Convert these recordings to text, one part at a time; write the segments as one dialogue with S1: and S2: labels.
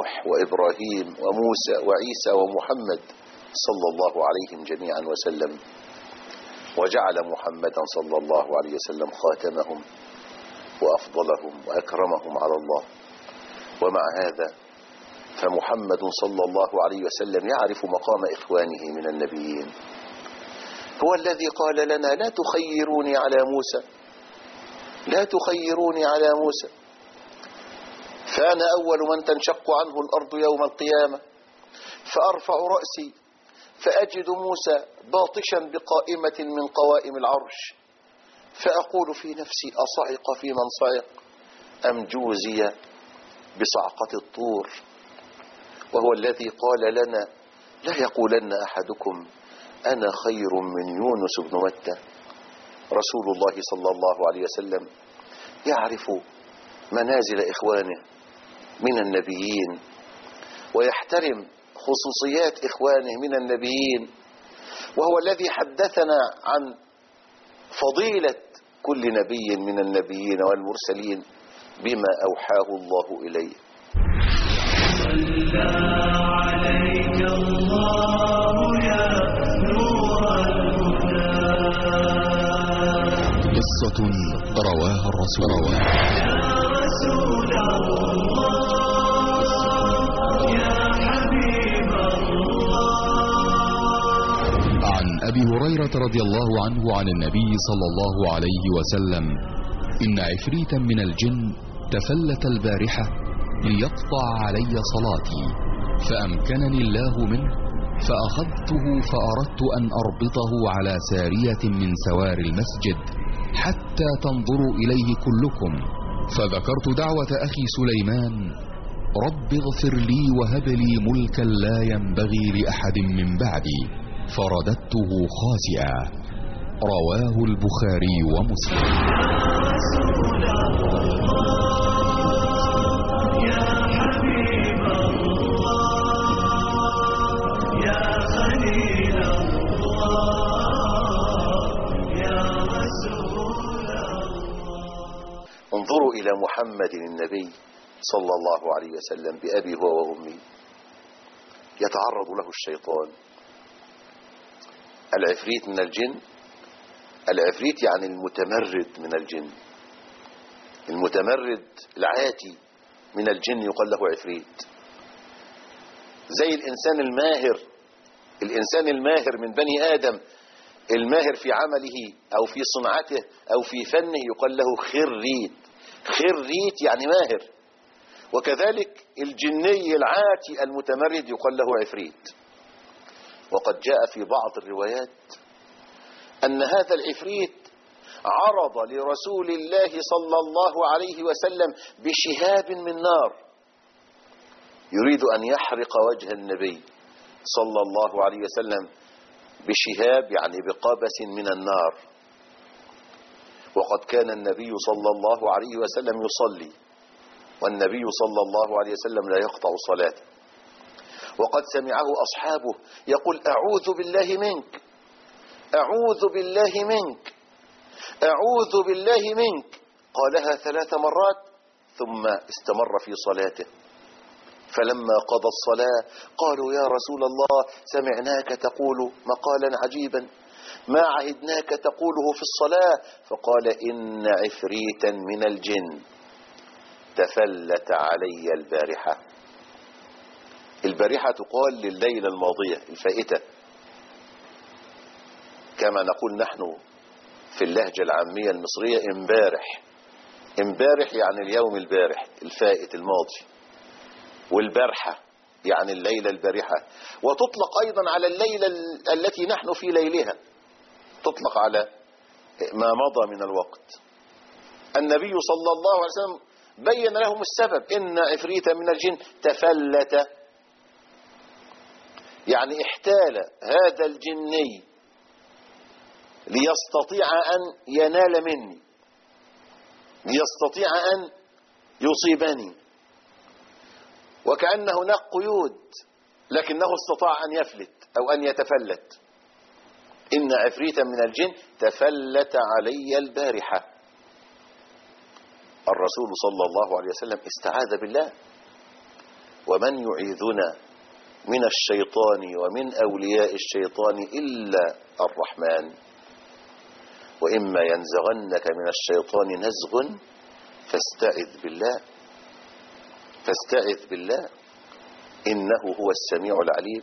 S1: ونوح وإبراهيم وموسى وعيسى ومحمد صلى الله عليهم جميعا وسلم، وجعل محمدا صلى الله عليه وسلم خاتمهم وأفضلهم وأكرمهم على الله. ومع هذا فمحمد صلى الله عليه وسلم يعرف مقام إخوانه من النبيين. هو الذي قال لنا: لا تخيروني على موسى، لا تخيروني على موسى، فأنا أول من تنشق عنه الأرض يوم القيامة، فأرفع رأسي فأجد موسى باطشا بقائمة من قوائم العرش، فأقول في نفسي: أصعق في من صعق أم جوزي بصعقة الطور. وهو الذي قال لنا: لا يقولن أحدكم أنا خير من يونس بن متى. رسول الله صلى الله عليه وسلم يعرف منازل إخوانه من النبيين، ويحترم خصوصيات إخوانه من النبيين، وهو الذي حدثنا عن فضيلة كل نبي من النبيين والمرسلين بما أوحاه الله إليه.
S2: صلى عليك الله يا نور الهدى.
S3: قصة رواها الرسول.
S2: يا رسول الله يا حبيب الله.
S3: عن أبي هريرة رضي الله عنه عن النبي صلى الله عليه وسلم: إن عفريتا من الجن تفلت البارحة ليقطع علي صلاتي، فأمكنني الله منه، فأخذته فأردت أن أربطه على سارية من سوار المسجد حتى تنظروا إليه كلكم، فذكرت دعوة أخي سليمان: رب اغفر لي وهب لي ملكا لا ينبغي لأحد من بعدي، فرددته خاسئا. رواه البخاري ومسلم.
S1: انظروا إلى محمد النبي صلى الله عليه وسلم بأبي هو وأمي، يتعرض له الشيطان. العفريت من الجن، العفريت يعني المتمرد من الجن، المتمرد العاتي من الجن يقال له عفريت. زي الإنسان الماهر، الإنسان الماهر من بني آدم، الماهر في عمله أو في صنعته أو في فنه يقال له خريت. خريت يعني ماهر. وكذلك الجني العاتي المتمرد يقال له عفريت. وقد جاء في بعض الروايات أن هذا العفريت عرض لرسول الله صلى الله عليه وسلم بشهاب من نار، يريد أن يحرق وجه النبي صلى الله عليه وسلم بشهاب، يعني بقبس من النار. وقد كان النبي صلى الله عليه وسلم يصلي، والنبي صلى الله عليه وسلم لا يقطع صلاته، وقد سمعه أصحابه يقول: أعوذ بالله منك، أعوذ بالله منك، أعوذ بالله منك. قالها 3 مرات ثم استمر في صلاته. فلما قضى الصلاة قالوا: يا رسول الله سمعناك تقول مقالا عجيبا ما عهدناك تقوله في الصلاة. فقال: إن عفريتا من الجن تفلت علي البارحة. البارحة تقال لليلة الماضية الفائتة، كما نقول نحن في اللهجة العامية المصرية امبارح. امبارح يعني اليوم البارح الفائت الماضي، والبارحة يعني الليلة البارحة. وتطلق أيضا على الليلة التي نحن في ليلها، تطلق على ما مضى من الوقت. النبي صلى الله عليه وسلم بين لهم السبب: إن عفريتا من الجن تفلت، يعني احتال هذا الجني ليستطيع أن ينال مني، ليستطيع أن يصيبني، وكأن هناك قيود لكنه استطاع أن يفلت أو أن يتفلت. إن عفريتا من الجن تفلت علي البارحة. الرسول صلى الله عليه وسلم استعاذ بالله ومن يعيذنا من الشيطان ومن أولياء الشيطان إلا الرحمن. وإما ينزغنك من الشيطان نزغ فاستعذ بالله إنه هو السميع العليم.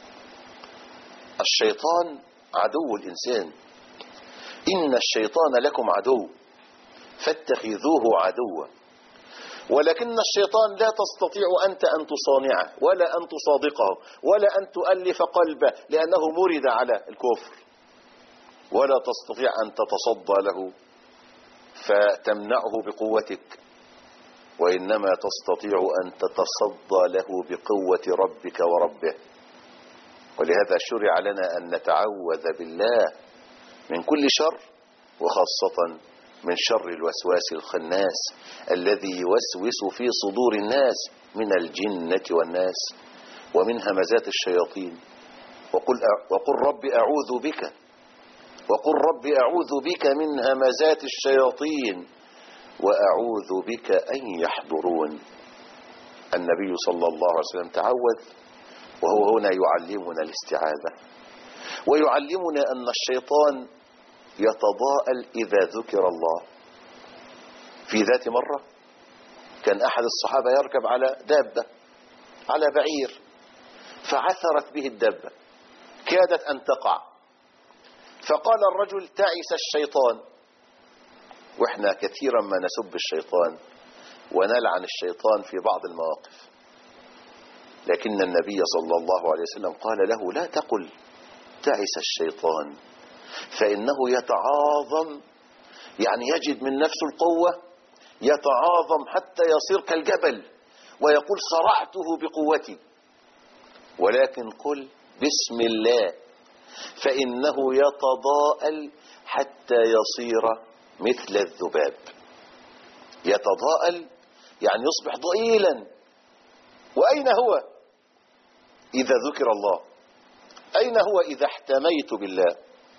S1: الشيطان عدو الإنسان، إن الشيطان لكم عدو فاتخذوه عدوا. ولكن الشيطان لا تستطيع أنت أن تصانعه ولا أن تصادقه ولا أن تؤلف قلبه، لأنه مرد على الكفر، ولا تستطيع أن تتصدى له فتمنعه بقوتك، وإنما تستطيع أن تتصدى له بقوة ربك وربه. ولهذا شرع لنا أن نتعوذ بالله من كل شر، وخاصة من شر الوسواس الخناس الذي يوسوس في صدور الناس من الجنة والناس ومن همزات الشياطين. وقل رب أعوذ بك من همزات الشياطين وأعوذ بك أن يحضرون. النبي صلى الله عليه وسلم تعوذ، وهو هنا يعلمنا الاستعاذة، ويعلمنا أن الشيطان يتضاءل إذا ذكر الله. في ذات مرة كان أحد الصحابة يركب على دابة، على بعير، فعثرت به الدابة كادت أن تقع، فقال الرجل تعس الشيطان. وإحنا كثيرا ما نسب الشيطان ونلعن الشيطان في بعض المواقف، لكن النبي صلى الله عليه وسلم قال له لا تقل تعس الشيطان، فإنه يتعاظم، يعني يجد من نفسه القوة، يتعاظم حتى يصير كالجبل ويقول صرعته بقوتي. ولكن قل بسم الله، فإنه يتضاءل حتى يصير مثل الذباب. يتضاءل يعني يصبح ضئيلا. وأين هو إذا ذكر الله؟ أين هو إذا احتميت بالله؟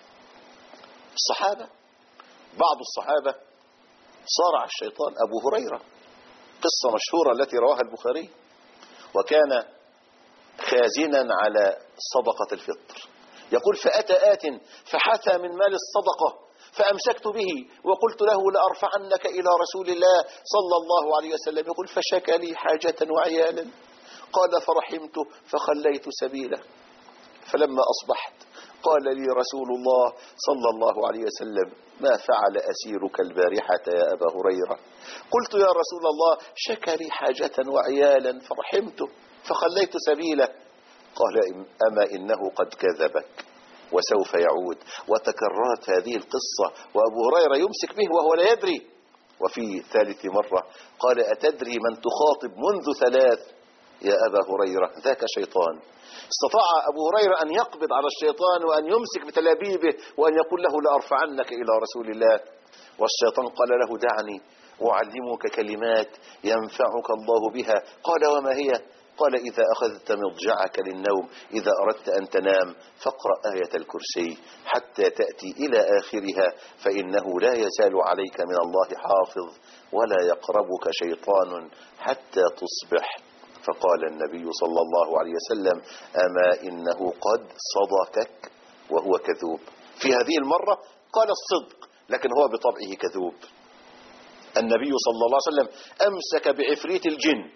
S1: الصحابة، بعض الصحابة صارع الشيطان. أبو هريرة، قصة مشهورة التي رواها البخاري، وكان خازنا على صدقة الفطر، يقول فأتى آت فحثى من مال الصدقة فأمسكت به وقلت له لأرفعنك إلى رسول الله صلى الله عليه وسلم. يقول فشكى لي حاجة وعيالا، قال فرحمته فخليت سبيله. فلما أصبحت قال لي رسول الله صلى الله عليه وسلم ما فعل أسيرك البارحة يا أبا هريرة؟ قلت يا رسول الله شكى لي حاجة وعيالا فرحمته فخليت سبيله. قال أما إنه قد كذبك وسوف يعود. وتكررت هذه القصة وأبو هريرة يمسك به وهو لا يدري. وفي ثالث مرة قال أتدري من تخاطب منذ 3 يا أبا هريرة؟ ذاك شيطان. استطاع أبو هريرة أن يقبض على الشيطان وأن يمسك بتلابيبه وأن يقول له لأرفعنك إلى رسول الله. والشيطان قال له دعني أعلمك كلمات ينفعك الله بها. قال وما هي؟ قال إذا أخذت مضجعك للنوم، إذا أردت أن تنام فاقرأ آية الكرسي حتى تأتي إلى آخرها، فإنه لا يزال عليك من الله حافظ ولا يقربك شيطان حتى تصبح. فقال النبي صلى الله عليه وسلم أما إنه قد صدقك وهو كذوب. في هذه المرة قال الصدق، لكن هو بطبعه كذوب. النبي صلى الله عليه وسلم أمسك بعفريت الجن،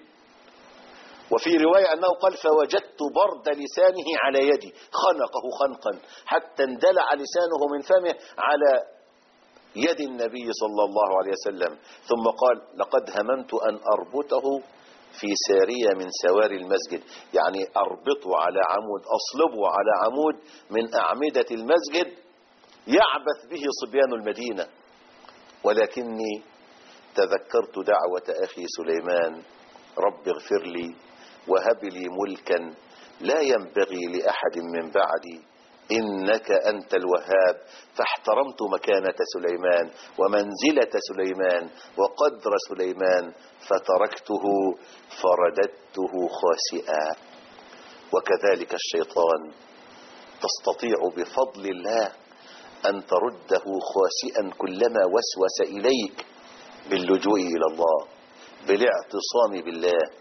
S1: وفي رواية أنه قال فوجدت برد لسانه على يدي، خنقه خنقا حتى اندلع لسانه من فمه على يد النبي صلى الله عليه وسلم. ثم قال لقد هممت أن أربطه في سارية من سواري المسجد، يعني أربطه على عمود، أصلبه على عمود من أعمدة المسجد يعبث به صبيان المدينة. ولكني تذكرت دعوة أخي سليمان رب اغفر لي وهب لي ملكا لا ينبغي لأحد من بعدي إنك أنت الوهاب، فاحترمت مكانة سليمان ومنزلة سليمان وقدر سليمان فتركته فرددته خاسئا. وكذلك الشيطان تستطيع بفضل الله أن ترده خاسئا كلما وسوس إليك باللجوء إلى الله، بالاعتصام بالله،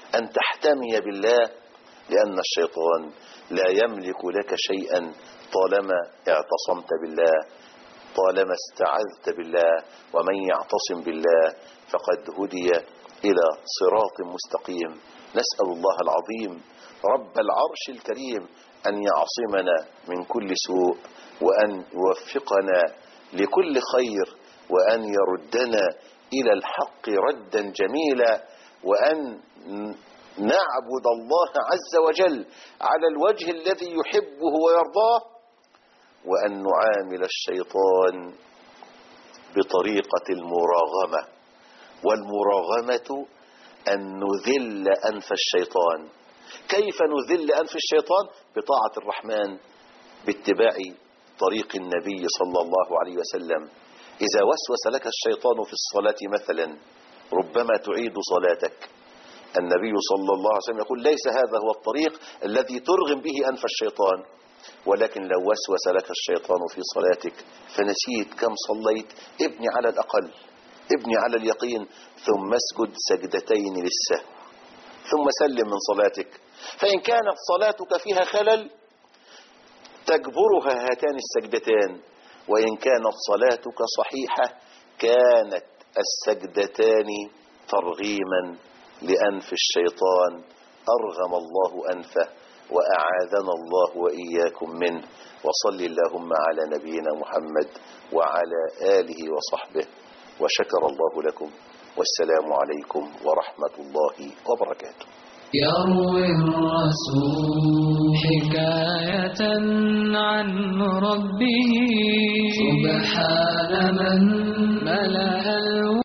S1: أن تحتمي بالله، لأن الشيطان لا يملك لك شيئا طالما اعتصمت بالله، طالما استعذت بالله. ومن يعتصم بالله فقد هدي إلى صراط مستقيم. نسأل الله العظيم رب العرش الكريم أن يعصمنا من كل سوء، وأن يوفقنا لكل خير، وأن يردنا إلى الحق ردا جميلا، وأن نعبد الله عز وجل على الوجه الذي يحبه ويرضاه، وأن نعامل الشيطان بطريقة المراغمة. والمراغمة أن نذل أنف الشيطان. كيف نذل أنف الشيطان؟ بطاعة الرحمن، باتباع طريق النبي صلى الله عليه وسلم. إذا وسوس لك الشيطان في الصلاة مثلا، ربما تعيد صلاتك. النبي صلى الله عليه وسلم يقول: ليس هذا هو الطريق الذي ترغم به أنف الشيطان. ولكن لو وسوس لك الشيطان في صلاتك فنسيت كم صليت، ابني على الأقل، ابني على اليقين، ثم اسجد سجدتين للسهو، ثم سلم من صلاتك. فإن كانت صلاتك فيها خلل تجبرها هاتان السجدتان، وإن كانت صلاتك صحيحة كانت السجدتان ترغيما لأنف الشيطان. أرغم الله أنفه وأعاذنا الله وإياكم منه. وصل اللهم على نبينا محمد وعلى آله وصحبه، وشكر الله لكم، والسلام عليكم ورحمة الله وبركاته.
S2: يروي الرسول حكاية عن ربه سبحان من ملا